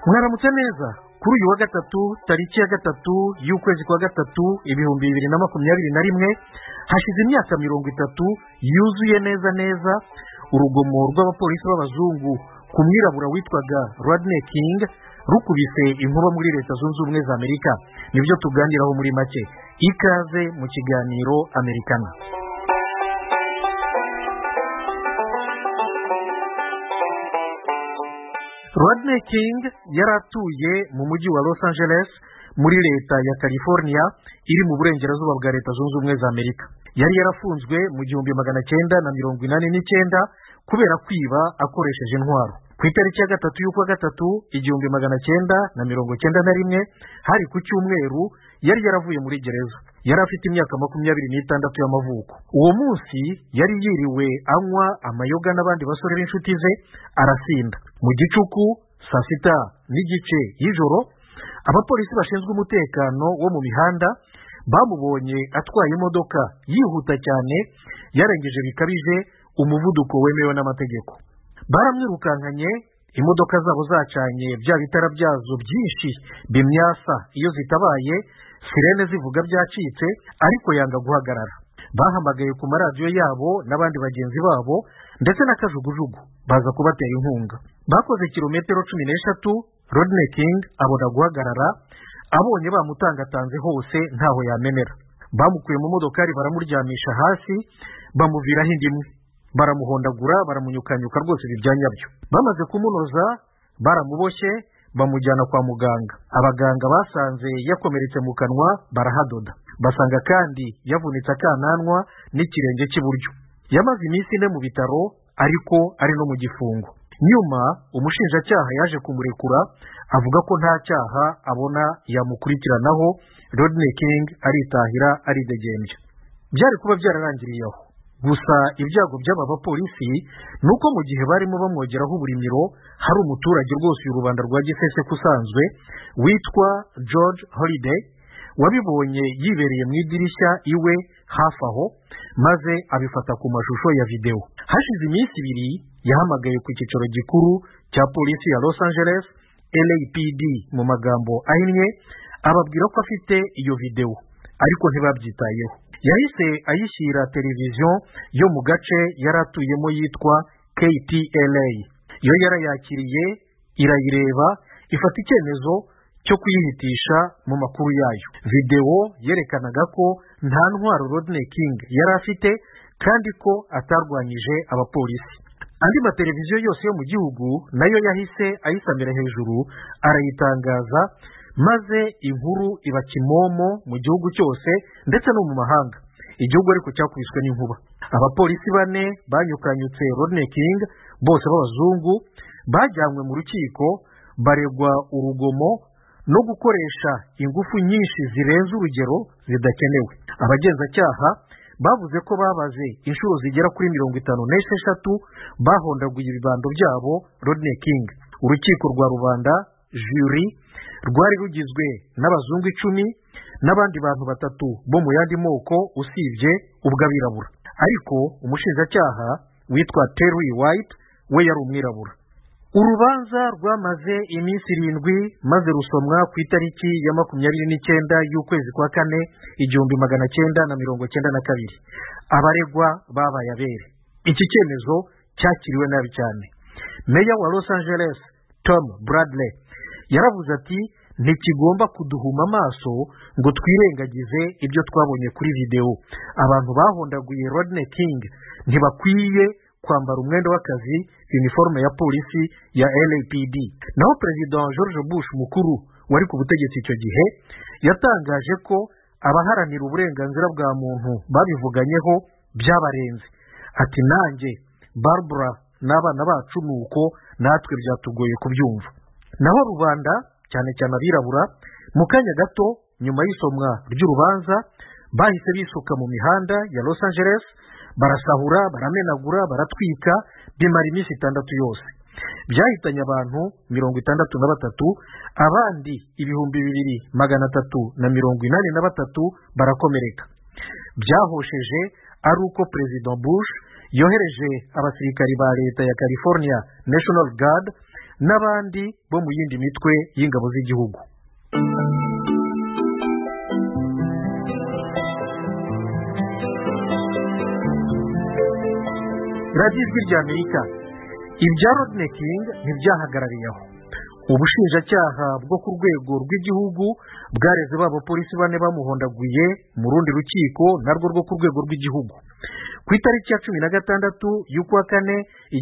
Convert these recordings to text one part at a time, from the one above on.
mwaramutse neza kuri uyu wa gatatu tariki ya gatatu y'ukwezi kwa gatatu 2021 hashize imyaka 30 yuzuye neza urugomo rw'abapolisi b'abazungu ku mwirabura witwaga Rodney King rukubise inkuba muri Leta Zunze Ubumwe za Amerika. Nibyo tuganiraho muri make. Ikaze mu kiganiro Americana. Rodney King yaratuye mu mujyi wa Los Angeles muri leta ya California iri mu burengerazuba bwa Leta Zunze Ubumwe za Amerika. Yari yarafunzwe mu 1989 kubera kwiba akoresheje intwaro. Ku itariki ya gatatu y'ukwa gatatu 1991 hari ku cyumweru yari yaravuye muri gereza. Yari afite imyaka 26 y'amavuko. Uwo munsi yari yiriwe anywa amayoga n'abandi basore b'inshuti ze arasinda. Mu gicuku saa sita n'igice y'ijoro abapolisi bashinzwe umutekano wo mu mihanda bamubonye atwaye imodoka yihuta cyane yarengeje bikabije umuvuduko wemewe n'amategeko. Baramwirukankanye, imodoka zabo zacanye bya bitara byazo byinshi bimyasa iyo zitabaye, sirene zivuga byacitse, ariko yanga guhagarara. Bahamagaye ku maradiyo yabo n'abandi bagenzi babo ndetse n'akajugujugu baza kubatera inkunga. Bakoze kilometero 13, Rodney King abona guhagarara, abonye bamutangatanze hose ntaho yamenera. Bamukuye mu modokari baramuryamisha hasi, bamuviraho indimwe, baramuhondagura, baramunyukanyuka rwose bibyanyabyo. Bamaze kumunoza baramuboshye bamujyana kwa muganga. Abaganga basanze yakomeretse mu kanwa barahadoda, basanga kandi yavunitse akananwa n'ikirenge cy'iburyo. Yamaze iminsi ine mu bitaro ariko ari no mu gifungo. Nyuma umushinjacyaha yaje kumurekura avuga ko nta cyaha abona yamukurikiranaho. Rodney King aritahira aridegembya. Byari kuba byararangiriye aho. Gusa ibyago by'aba bapolisi nuko mu gihe barimo bamwogeraho uburimiro hari umuturage rwose y'urubanda rwa gisese kusanzwe witwa George Holiday wabibonye yibereye mu idirishya iwe hafi aho, maze abifata ku mashusho ya video. Hashize iminsi ibiri yahamagaye ku cyicaro gikuru cya polisi ya Los Angeles, LAPD mu magambo ahinnye, ababwira ko afite iyo video ariko ntibabyitayeho. Yahise ayishyira televiziyo yo mu gace yaratuyemo yitwa KTLA. Yo yarayakiriye, irayireba, ifata icyemezo cyo kuyihitisha mu makuru yayo. Video yerekanaga ko nta ntwaro Rodney King yari afite kandi ko atarwanyije abapolisi. Andi mateleviziyo yose yo mu gihugu nayo yahise ayisamira hejuru arayitangaza, maze inkuru iba kimomo mu gihugu cyose ndetse no mu mahanga. Igihugu ariko cyakubiswe n'inkuba. Abapolisi 4 banyukanyutse Rodney King bose b'abazungu bajyanywe mu rukiko baregwa urugomo no gukoresha ingufu nyinshi zirenze urugero zidakenewe. Abagenzacyaha bavuze ko babaze inshuro zigera kuri 56 bahondaguye ibibando byabo Rodney King. Urukiko rwa rubanda jury rwari rugizwe n'abazungu 10 n'abandi bantu 3 bo mu yandi moko usibye ubw'abirabura. Ariko umushinjacyaha witwa Terry White we yari umwirabura. Urubanza rwamaze iminsi 7 maze rusomwa ku itariki ya 29 y'ukwezi kwa kane 1992. Abaregwa babaye abere. Iki cyemezo cyakiriwe nabi cyane. Meya wa Los Angeles Tom Bradley yaravuze ati ntikigomba kuduhuma amaso ngo twirengagize ibyo twabonye kuri video. Abantu bahondaguye Rodney King ntibakwiye kwambara umwenda w'akazi, uniforme ya polisi ya LAPD. Naho President George Bush mukuru wari ku butegetsi icyo gihe yatangaje ko abaharanira uburenganzira bwa muntu babivuganyeho byabarenze. Ati nanjye Barbara n'abana bacu nuko natwe byatugoye kubyumva. Naho rubanda cyane cyane abirabura mu kanya gato nyuma y'isomwa ry'urubanza bahise bisuka mu mihanda ya Los Angeles, barasahura, baramenagura, baratwika, bimara iminsi 6 yose. Byahitanye abantu 63, abandi 2383 barakomereka. Byahosheje ari uko President Bush yohereje abasirikari ba leta ya California National Guard n'abandi bo mu yindi mitwe y'ingabo z'igihugu. radiyo ijwi ry'Amerika. ibya Rodney King ntibyahagarariye aho. ubushinjacyaha bwo ku rwego rw'igihugu bwareze b'abapolisi bane bamuhondaguye mu rundi rukiko narwo rwo ku rwego rw'igihugu ku itariki ya 16 y'ukwa kane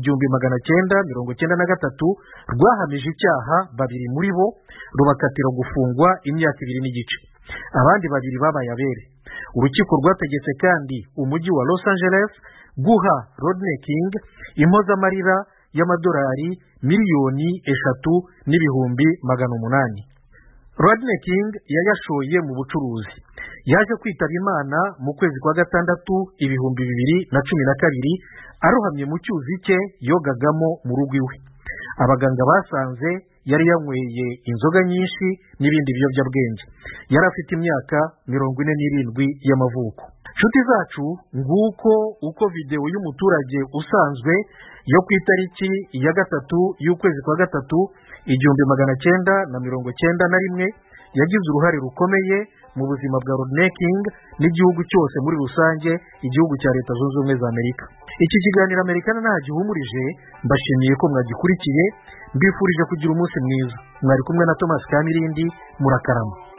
1993 rwahamije icyaha babiri muri bo rubakatira gufungwa imyaka 2 n'igice. abandi babiri babaye abere. urukiko rwategetse kandi umujyi wa Los Angeles guha Rodney King impozamarira y'amadolari miliyoni 3,800,000. Rodney King yayashoye mu bucuruzi. yaje kwitaba Imana mu kwezi kwa gatandatu 2012 arohamye mu cyuzi cye yogagamo mu rugo iwe. abaganga basanze yari yanyweye inzoga nyinshi n'ibindi biyobyabwenge. yari afite imyaka 47 y'amavuko. nshuti zacu, nguko uko videwo y'umuturage usanzwe yo ku itariki ya 3 y'ukwezi kwa gatatu 1991 yagize uruhare rukomeye mu buzima bwa Rodney King n'igihugu cyose muri rusange, igihugu cya Leta Zunze Ubumwe za Amerika. iki kiganiro Amerikana ntagihumurije. mbashimiye ko mwagikurikiye. mbifurije kugira umunsi mwiza. mwari kumwe na Thomas Kamirindi. murakarama.